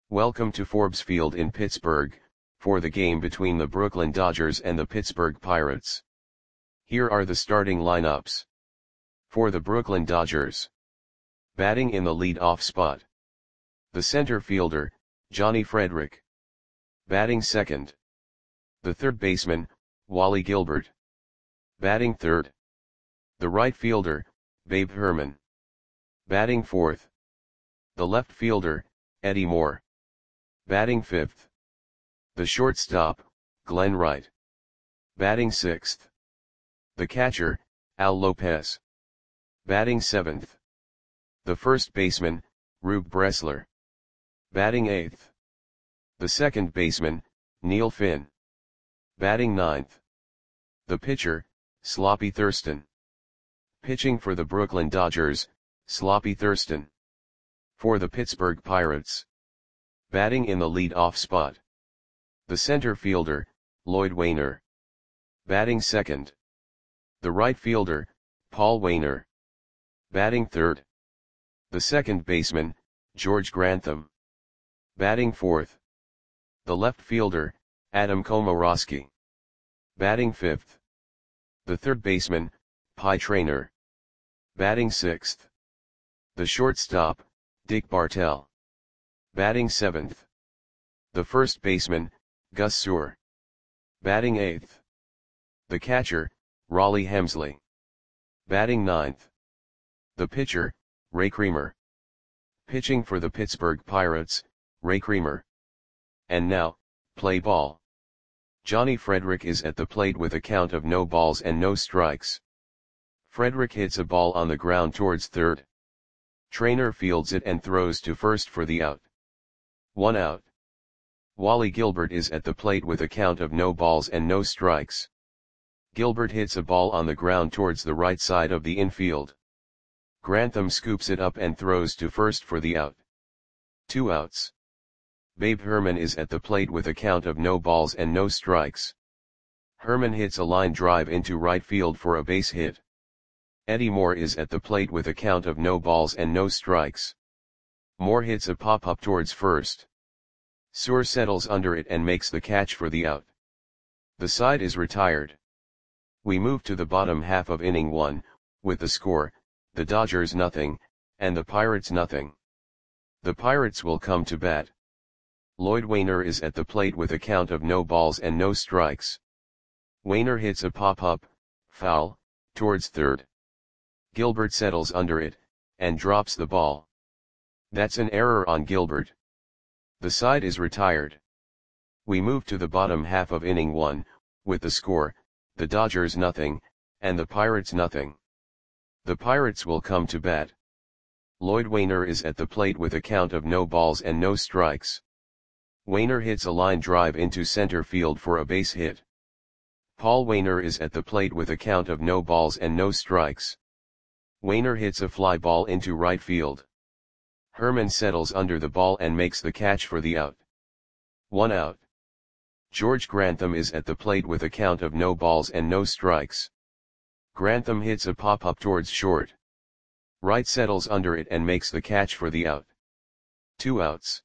Welcome to Forbes Field in Pittsburgh, for the game between the Brooklyn Dodgers and the Pittsburgh Pirates. Here are the starting lineups. For the Brooklyn Dodgers. Batting in the lead-off spot. The center fielder, Johnny Frederick. Batting second. The third baseman, Wally Gilbert. Batting third. The right fielder, Babe Herman. Batting fourth. The left fielder, Eddie Moore. Batting fifth. The shortstop, Glenn Wright. Batting sixth. The catcher, Al Lopez. Batting seventh. The first baseman, Rube Bressler. Batting eighth. The second baseman, Neil Finn. Batting ninth. The pitcher, Sloppy Thurston. Pitching for the Brooklyn Dodgers, Sloppy Thurston. For the Pittsburgh Pirates. Batting in the lead-off spot. The center fielder, Lloyd Wainer. Batting second. The right fielder, Paul Wainer. Batting third. The second baseman, George Grantham. Batting fourth. The left fielder, Adam Komoroski. Batting fifth. The third baseman, Pie Traynor. Batting sixth. The shortstop, Dick Bartell. Batting seventh. The first baseman, Gus Sewell. Batting eighth. The catcher, Raleigh Hemsley. Batting ninth. The pitcher, Ray Creamer. Pitching for the Pittsburgh Pirates, Ray Creamer. And now, play ball. Johnny Frederick is at the plate with a count of no balls and no strikes. Frederick hits a ball on the ground towards third. Traynor fields it and throws to first for the out. 1 out. Wally Gilbert is at the plate with a count of no balls and no strikes. Gilbert hits a ball on the ground towards the right side of the infield. Grantham scoops it up and throws to first for the out. 2 outs. Babe Herman is at the plate with a count of no balls and no strikes. Herman hits a line drive into right field for a base hit. Eddie Moore is at the plate with a count of no balls and no strikes. Moore hits a pop-up towards first. Sewell settles under it and makes the catch for the out. The side is retired. We move to the bottom half of inning 1, with the score, the Dodgers nothing, and the Pirates nothing. The Pirates will come to bat. Lloyd Wainer is at the plate with a count of no balls and no strikes. Wainer hits a pop-up, foul, towards third. Gilbert settles under it, and drops the ball. That's an error on Gilbert. The side is retired. We move to the bottom half of inning 1, with the score, the Dodgers nothing, and the Pirates nothing. The Pirates will come to bat. Lloyd Wainer is at the plate with a count of no balls and no strikes. Wainer hits a line drive into center field for a base hit. Paul Wainer is at the plate with a count of no balls and no strikes. Wainer hits a fly ball into right field. Herman settles under the ball and makes the catch for the out. 1 out. George Grantham is at the plate with a count of no balls and no strikes. Grantham hits a pop-up towards short. Wright settles under it and makes the catch for the out. 2 outs.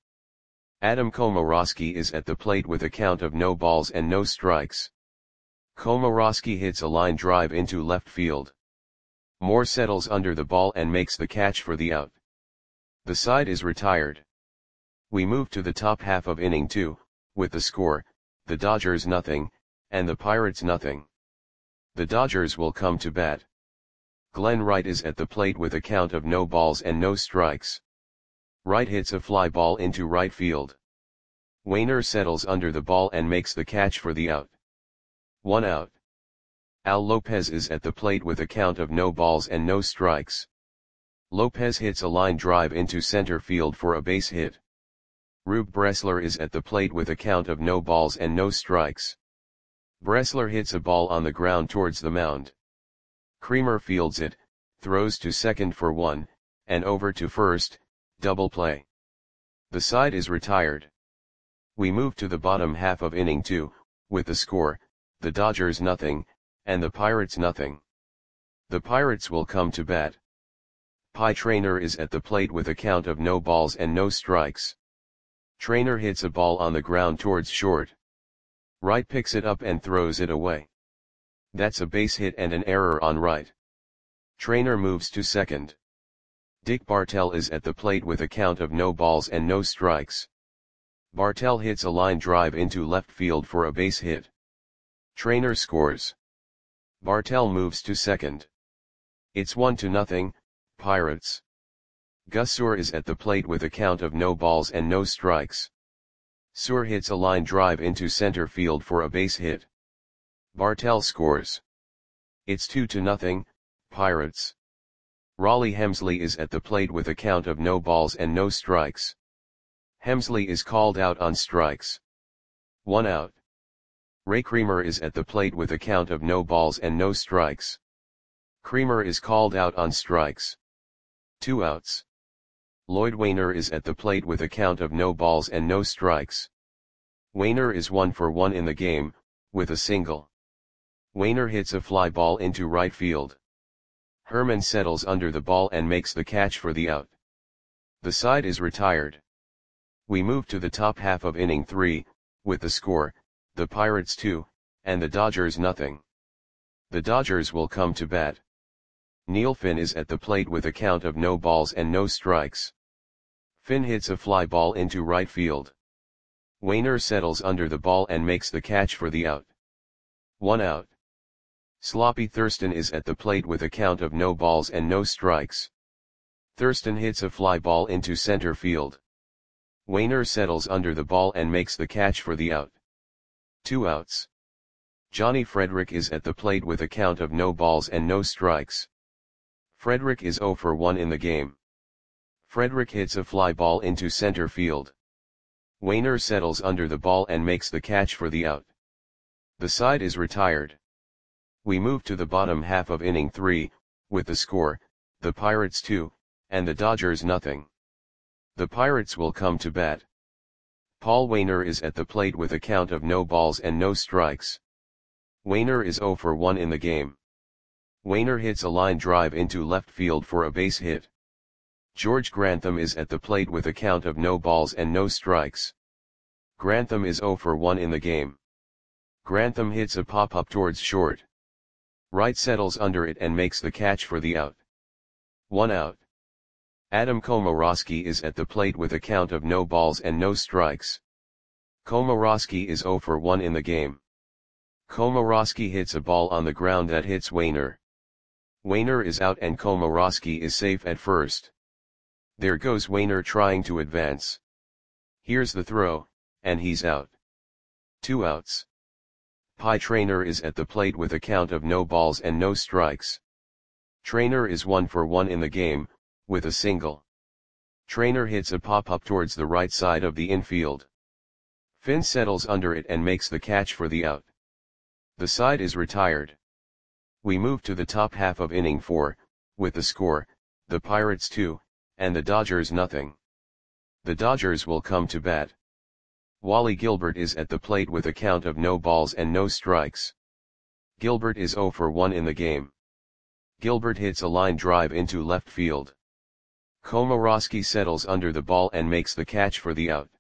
Adam Komoroski is at the plate with a count of no balls and no strikes. Komoroski hits a line drive into left field. Moore settles under the ball and makes the catch for the out. The side is retired. We move to the top half of inning 2, with the score, the Dodgers nothing, and the Pirates nothing. The Dodgers will come to bat. Glenn Wright is at the plate with a count of no balls and no strikes. Wright hits a fly ball into right field. Wainer settles under the ball and makes the catch for the out. 1 out. Al Lopez is at the plate with a count of no balls and no strikes. Lopez hits a line drive into center field for a base hit. Rube Bressler is at the plate with a count of no balls and no strikes. Bressler hits a ball on the ground towards the mound. Creamer fields it, throws to second for 1, and over to first, double play. The side is retired. We move to the bottom half of inning 2, with the score, the Dodgers nothing, and the Pirates nothing. The Pirates will come to bat. Pie Traynor is at the plate with a count of no balls and no strikes. Trainer hits a ball on the ground towards short. Right picks it up and throws it away. That's a base hit and an error on right. Trainer moves to second. Dick Bartell is at the plate with a count of no balls and no strikes. Bartell hits a line drive into left field for a base hit. Trainer scores. Bartell moves to second. It's 1-0, Pirates. Gus Suhr is at the plate with a count of no balls and no strikes. Suhr hits a line drive into center field for a base hit. Bartell scores. It's 2-0, Pirates. Rollie Hemsley is at the plate with a count of no balls and no strikes. Hemsley is called out on strikes. 1 out. Ray Creamer is at the plate with a count of no balls and no strikes. Creamer is called out on strikes. 2 outs. Lloyd Waner is at the plate with a count of no balls and no strikes. Waner is 1 for 1 in the game, with a single. Waner hits a fly ball into right field. Herman settles under the ball and makes the catch for the out. The side is retired. We move to the top half of inning 3, with the score, the Pirates 2, and the Dodgers nothing. The Dodgers will come to bat. Neil Finn is at the plate with a count of no balls and no strikes. Finn hits a fly ball into right field. Waner settles under the ball and makes the catch for the out. 1 out. Sloppy Thurston is at the plate with a count of no balls and no strikes. Thurston hits a fly ball into center field. Waner settles under the ball and makes the catch for the out. 2 outs. Johnny Frederick is at the plate with a count of no balls and no strikes. Frederick is 0 for 1 in the game. Frederick hits a fly ball into center field. Waner settles under the ball and makes the catch for the out. The side is retired. We move to the bottom half of inning 3, with the score, the Pirates 2, and the Dodgers nothing. The Pirates will come to bat. Paul Waner is at the plate with a count of no balls and no strikes. Waner is 0 for 1 in the game. Waner hits a line drive into left field for a base hit. George Grantham is at the plate with a count of no balls and no strikes. Grantham is 0 for 1 in the game. Grantham hits a pop-up towards short. Wright settles under it and makes the catch for the out. 1 out. Adam Komoroski is at the plate with a count of no balls and no strikes. Komoroski is 0 for 1 in the game. Komoroski hits a ball on the ground that hits Waner. Waner is out and Komoroski is safe at first. There goes Waner trying to advance. Here's the throw, and he's out. 2 outs. Pie Traynor is at the plate with a count of no balls and no strikes. Traynor is 1 for 1 in the game, with a single. Traynor hits a pop-up towards the right side of the infield. Finn settles under it and makes the catch for the out. The side is retired. We move to the top half of inning 4, with the score, the Pirates 2, and the Dodgers nothing. The Dodgers will come to bat. Wally Gilbert is at the plate with a count of no balls and no strikes. Gilbert is 0 for 1 in the game. Gilbert hits a line drive into left field. Komoroski settles under the ball and makes the catch for the out.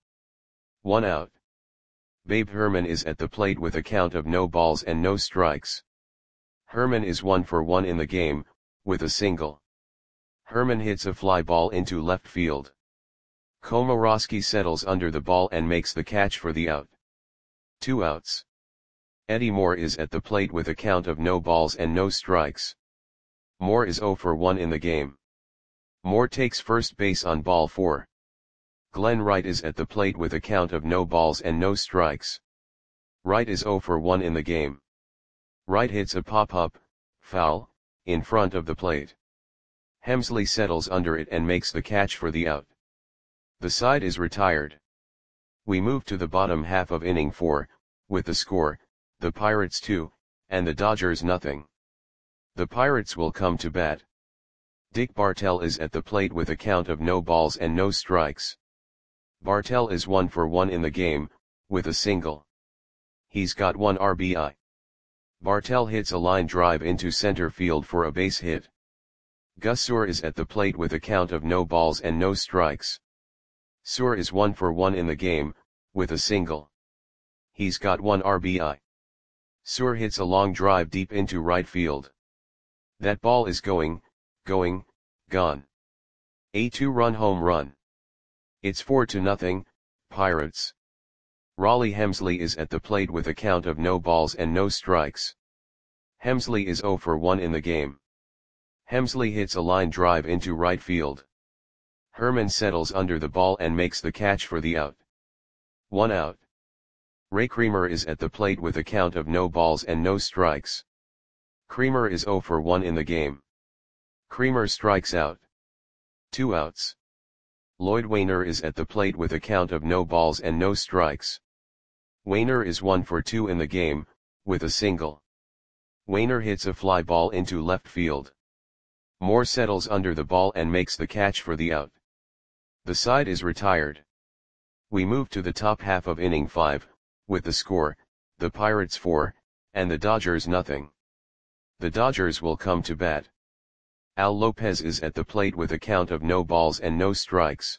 1 out. Babe Herman is at the plate with a count of no balls and no strikes. Herman is 1 for 1 in the game, with a single. Herman hits a fly ball into left field. Komoroski settles under the ball and makes the catch for the out. 2 outs. Eddie Moore is at the plate with a count of no balls and no strikes. Moore is 0 for 1 in the game. Moore takes first base on ball 4. Glenn Wright is at the plate with a count of no balls and no strikes. Wright is 0 for 1 in the game. Wright hits a pop-up, foul, in front of the plate. Hemsley settles under it and makes the catch for the out. The side is retired. We move to the bottom half of inning 4, with the score, the Pirates 2, and the Dodgers nothing. The Pirates will come to bat. Dick Bartell is at the plate with a count of no balls and no strikes. Bartell is 1 for 1 in the game, with a single. He's got 1 RBI. Bartell hits a line drive into center field for a base hit. Gus Suhr is at the plate with a count of no balls and no strikes. Suhr is 1 for 1 in the game, with a single. He's got 1 RBI. Suhr hits a long drive deep into right field. That ball is going, gone. A 2-run home run. It's 4-0, Pirates. Raleigh Hemsley is at the plate with a count of no balls and no strikes. Hemsley is 0 for 1 in the game. Hemsley hits a line drive into right field. Herman settles under the ball and makes the catch for the out. 1 out. Ray Creamer is at the plate with a count of no balls and no strikes. Creamer is 0 for 1 in the game. Creamer strikes out. 2 outs. Lloyd Wainer is at the plate with a count of no balls and no strikes. Wainer is 1 for 2 in the game, with a single. Wainer hits a fly ball into left field. Moore settles under the ball and makes the catch for the out. The side is retired. We move to the top half of inning 5, with the score, the Pirates 4, and the Dodgers nothing. The Dodgers will come to bat. Al Lopez is at the plate with a count of no balls and no strikes.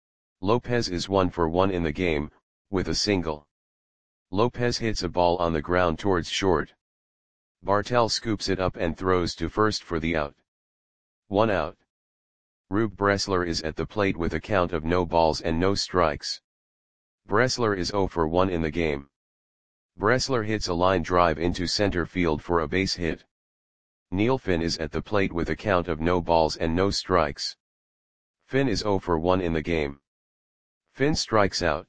Lopez is 1 for 1 in the game, with a single. Lopez hits a ball on the ground towards short. Bartell scoops it up and throws to first for the out. 1 out. Rube Bressler is at the plate with a count of no balls and no strikes. Bressler is 0 for 1 in the game. Bressler hits a line drive into center field for a base hit. Neil Finn is at the plate with a count of no balls and no strikes. Finn is 0 for 1 in the game. Finn strikes out.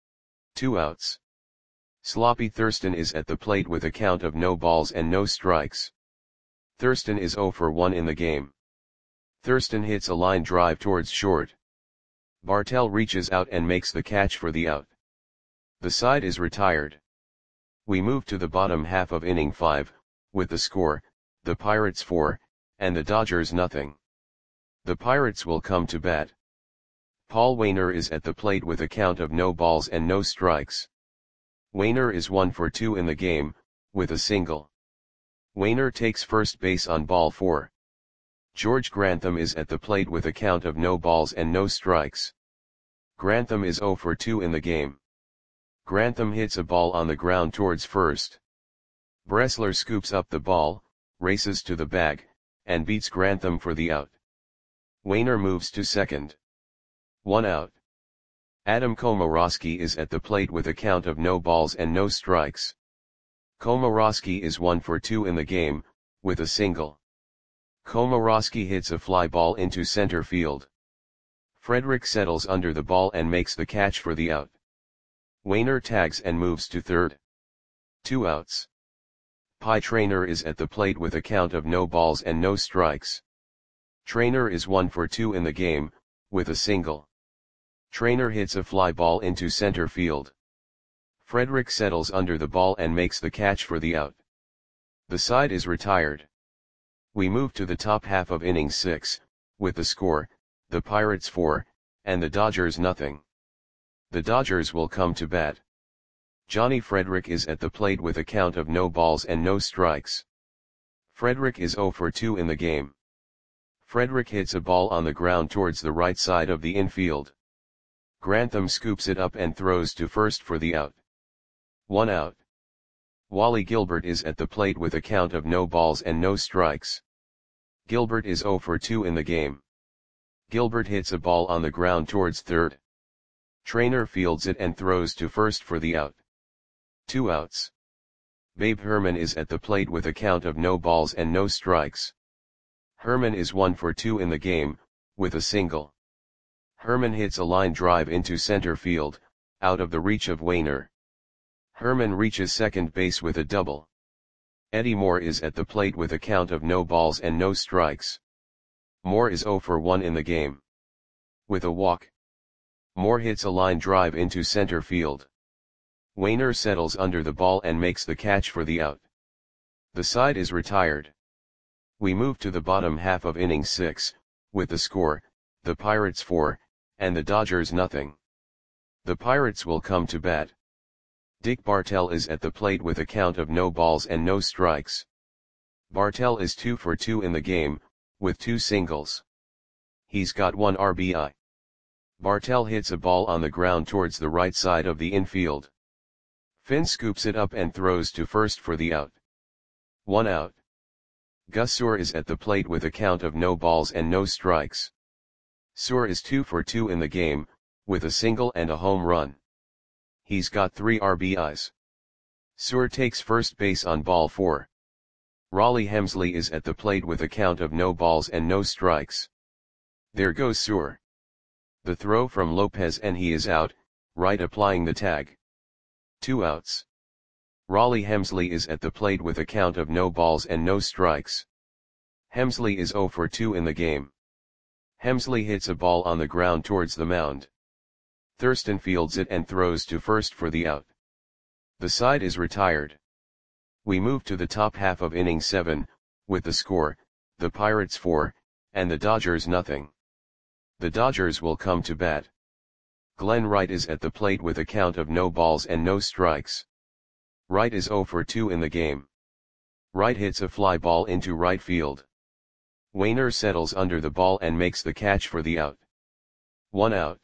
2 outs. Sloppy Thurston is at the plate with a count of no balls and no strikes. Thurston is 0 for 1 in the game. Thurston hits a line drive towards short. Bartell reaches out and makes the catch for the out. The side is retired. We move to the bottom half of inning 5, with the score, the Pirates 4, and the Dodgers nothing. The Pirates will come to bat. Paul Wainer is at the plate with a count of no balls and no strikes. Wainer is 1 for 2 in the game, with a single. Wainer takes first base on ball 4. George Grantham is at the plate with a count of no balls and no strikes. Grantham is 0 for 2 in the game. Grantham hits a ball on the ground towards first. Bressler scoops up the ball, races to the bag, and beats Grantham for the out. Wainer moves to second. 1 out. Adam Komorowski is at the plate with a count of no balls and no strikes. Komorowski is 1 for 2 in the game, with a single. Komorowski hits a fly ball into center field. Frederick settles under the ball and makes the catch for the out. Wainer tags and moves to third. 2 outs. Pie Traynor is at the plate with a count of no balls and no strikes. Traynor is 1 for 2 in the game, with a single. Traynor hits a fly ball into center field. Frederick settles under the ball and makes the catch for the out. The side is retired. We move to the top half of inning 6, with the score, the Pirates 4, and the Dodgers nothing. The Dodgers will come to bat. Johnny Frederick is at the plate with a count of no balls and no strikes. Frederick is 0 for 2 in the game. Frederick hits a ball on the ground towards the right side of the infield. Grantham scoops it up and throws to first for the out. 1 out. Wally Gilbert is at the plate with a count of no balls and no strikes. Gilbert is 0 for 2 in the game. Gilbert hits a ball on the ground towards third. Traynor fields it and throws to first for the out. 2 outs. Babe Herman is at the plate with a count of no balls and no strikes. Herman is 1 for 2 in the game, with a single. Herman hits a line drive into center field, out of the reach of Wainer. Herman reaches second base with a double. Eddie Moore is at the plate with a count of no balls and no strikes. Moore is 0 for 1 in the game. With a walk. Moore hits a line drive into center field. Wainer settles under the ball and makes the catch for the out. The side is retired. We move to the bottom half of inning 6, with the score, the Pirates 4, and the Dodgers nothing. The Pirates will come to bat. Dick Bartell is at the plate with a count of no balls and no strikes. Bartell is 2 for 2 in the game, with 2 singles. He's got 1 RBI. Bartel hits a ball on the ground towards the right side of the infield. Finn scoops it up and throws to first for the out. 1 out. Gus Suhr is at the plate with a count of no balls and no strikes. Suhr is 2 for 2 in the game, with a single and a home run. He's got 3 RBIs. Suhr takes first base on ball 4. Rollie Hemsley is at the plate with a count of no balls and no strikes. There goes Suhr. The throw from Lopez and he is out, Wright applying the tag. 2 outs. Rollie Hemsley is at the plate with a count of no balls and no strikes. Hemsley is 0 for 2 in the game. Hemsley hits a ball on the ground towards the mound. Thurston fields it and throws to first for the out. The side is retired. We move to the top half of inning 7, with the score, the Pirates 4, and the Dodgers nothing. The Dodgers will come to bat. Glenn Wright is at the plate with a count of no balls and no strikes. Wright is 0 for 2 in the game. Wright hits a fly ball into right field. Wainer settles under the ball and makes the catch for the out. 1 out.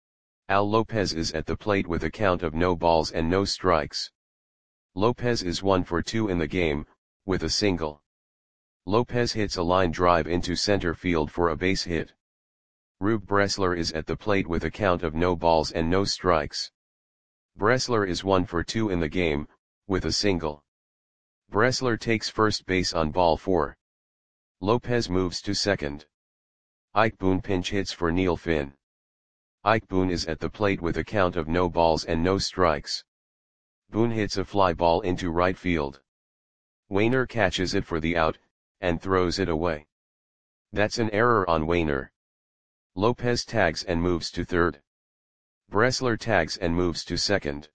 Al Lopez is at the plate with a count of no balls and no strikes. Lopez is 1 for 2 in the game, with a single. Lopez hits a line drive into center field for a base hit. Rube Bressler is at the plate with a count of no balls and no strikes. Bressler is 1 for 2 in the game, with a single. Bressler takes first base on ball 4. Lopez moves to second. Ike Boone pinch hits for Neil Finn. Ike Boone is at the plate with a count of no balls and no strikes. Boone hits a fly ball into right field. Wainer catches it for the out, and throws it away. That's an error on Wainer. Lopez tags and moves to third. Bressler tags and moves to second.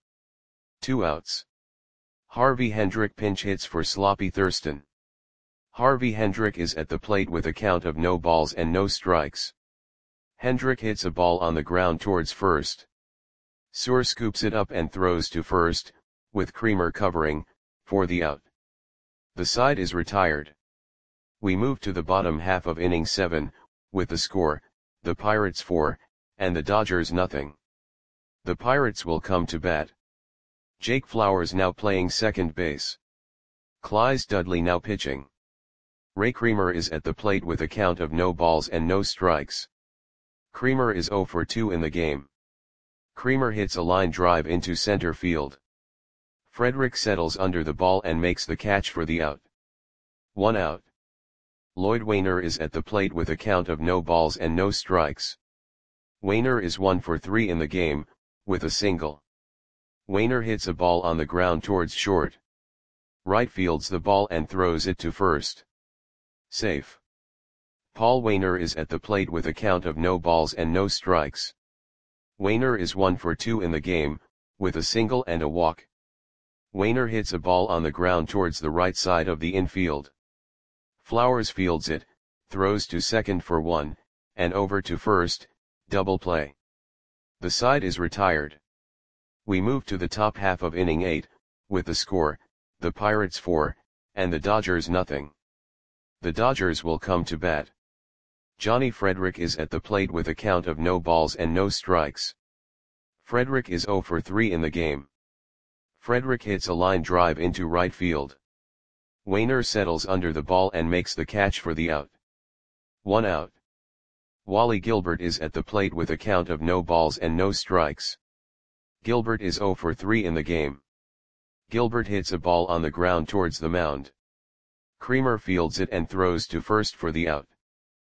2 outs. Harvey Hendrick pinch hits for Sloppy Thurston. Harvey Hendrick is at the plate with a count of no balls and no strikes. Hendrick hits a ball on the ground towards first. Suhr scoops it up and throws to first, with Creamer covering, for the out. The side is retired. We move to the bottom half of inning 7, with the score, the Pirates 4, and the Dodgers nothing. The Pirates will come to bat. Jake Flowers now playing second base. Clyde Dudley now pitching. Ray Creamer is at the plate with a count of no balls and no strikes. Creamer is 0 for 2 in the game. Creamer hits a line drive into center field. Frederick settles under the ball and makes the catch for the out. 1 out. Lloyd Wainer is at the plate with a count of no balls and no strikes. Wainer is 1 for 3 in the game, with a single. Wainer hits a ball on the ground towards short. Wright fields the ball and throws it to first. Safe. Paul Wainer is at the plate with a count of no balls and no strikes. Wainer is 1 for 2 in the game, with a single and a walk. Wainer hits a ball on the ground towards the right side of the infield. Flowers fields it, throws to second for 1, and over to first, double play. The side is retired. We move to the top half of inning 8, with the score, the Pirates 4, and the Dodgers nothing. The Dodgers will come to bat. Johnny Frederick is at the plate with a count of no balls and no strikes. Frederick is 0 for 3 in the game. Frederick hits a line drive into right field. Wainer settles under the ball and makes the catch for the out. 1 out. Wally Gilbert is at the plate with a count of no balls and no strikes. Gilbert is 0 for 3 in the game. Gilbert hits a ball on the ground towards the mound. Creamer fields it and throws to first for the out.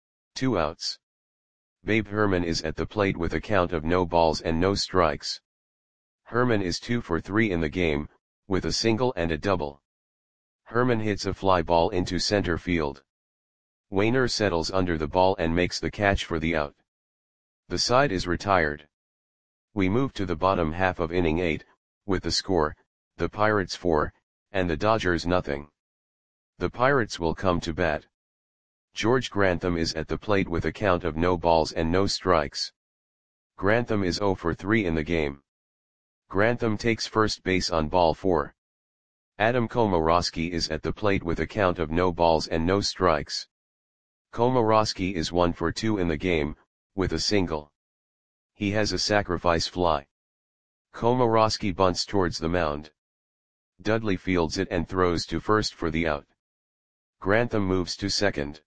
2 outs. Babe Herman is at the plate with a count of no balls and no strikes. Herman is 2 for 3 in the game, with a single and a double. Herman hits a fly ball into center field. Wainer settles under the ball and makes the catch for the out. The side is retired. We move to the bottom half of inning 8, with the score, the Pirates 4, and the Dodgers nothing. The Pirates will come to bat. George Grantham is at the plate with a count of no balls and no strikes. Grantham is 0 for 3 in the game. Grantham takes first base on ball 4. Adam Komorowski is at the plate with a count of no balls and no strikes. Komorowski is 1 for 2 in the game, with a single. He has a sacrifice fly. Komorowski bunts towards the mound. Dudley fields it and throws to first for the out. Grantham moves to second.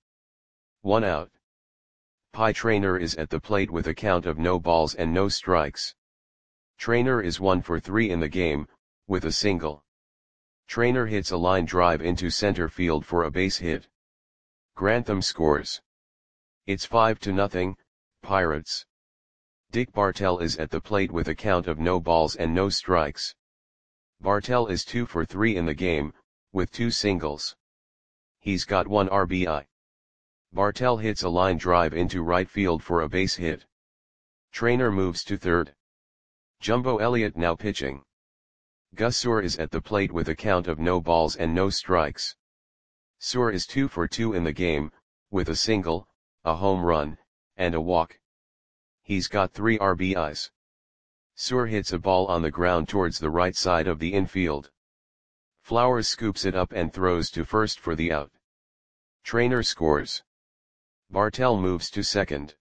1 out. Pie Traynor is at the plate with a count of no balls and no strikes. Traynor is 1 for 3 in the game, with a single. Traynor hits a line drive into center field for a base hit. Grantham scores. It's 5-0, Pirates. Dick Bartell is at the plate with a count of no balls and no strikes. Bartell is 2 for 3 in the game, with 2 singles. He's got 1 RBI. Bartell hits a line drive into right field for a base hit. Traynor moves to third. Jumbo Elliott now pitching. Gus Suhr is at the plate with a count of no balls and no strikes. Suhr is 2 for 2 in the game, with a single, a home run, and a walk. He's got 3 RBIs. Suhr hits a ball on the ground towards the right side of the infield. Flowers scoops it up and throws to first for the out. Traynor scores. Bartell moves to second.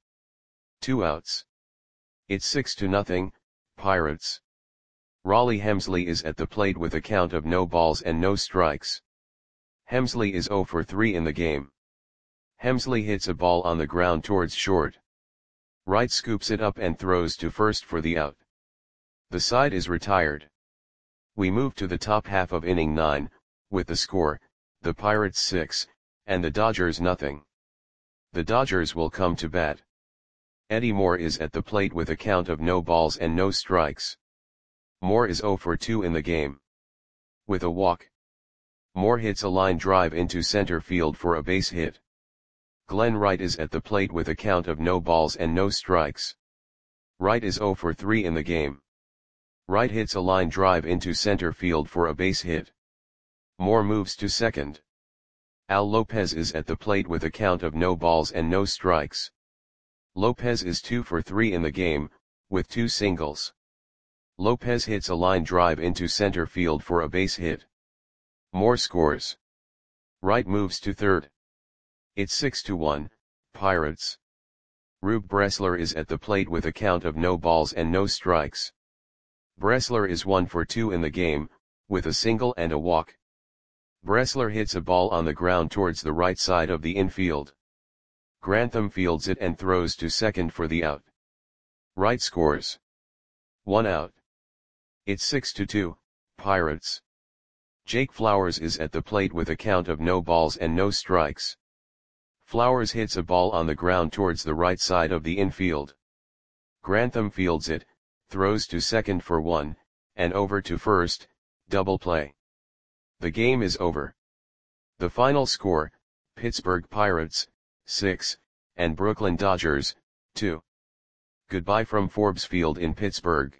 2 outs. It's 6-0, Pirates. Raleigh Hemsley is at the plate with a count of no balls and no strikes. Hemsley is 0 for 3 in the game. Hemsley hits a ball on the ground towards short. Wright scoops it up and throws to first for the out. The side is retired. We move to the top half of inning 9, with the score, the Pirates 6, and the Dodgers nothing. The Dodgers will come to bat. Eddie Moore is at the plate with a count of no balls and no strikes. Moore is 0 for 2 in the game. With a walk. Moore hits a line drive into center field for a base hit. Glenn Wright is at the plate with a count of no balls and no strikes. Wright is 0 for 3 in the game. Wright hits a line drive into center field for a base hit. Moore moves to second. Al Lopez is at the plate with a count of no balls and no strikes. Lopez is 2 for 3 in the game, with 2 singles. Lopez hits a line drive into center field for a base hit. Moore scores. Wright moves to third. It's 6-1, Pirates. Rube Bressler is at the plate with a count of no balls and no strikes. Bressler is 1 for 2 in the game, with a single and a walk. Bressler hits a ball on the ground towards the right side of the infield. Grantham fields it and throws to second for the out. Wright scores. 1 out. It's 6-2, Pirates. Jake Flowers is at the plate with a count of no balls and no strikes. Flowers hits a ball on the ground towards the right side of the infield. Grantham fields it, throws to second for 1, and over to first, double play. The game is over. The final score, Pittsburgh Pirates, 6, and Brooklyn Dodgers, 2. Goodbye from Forbes Field in Pittsburgh.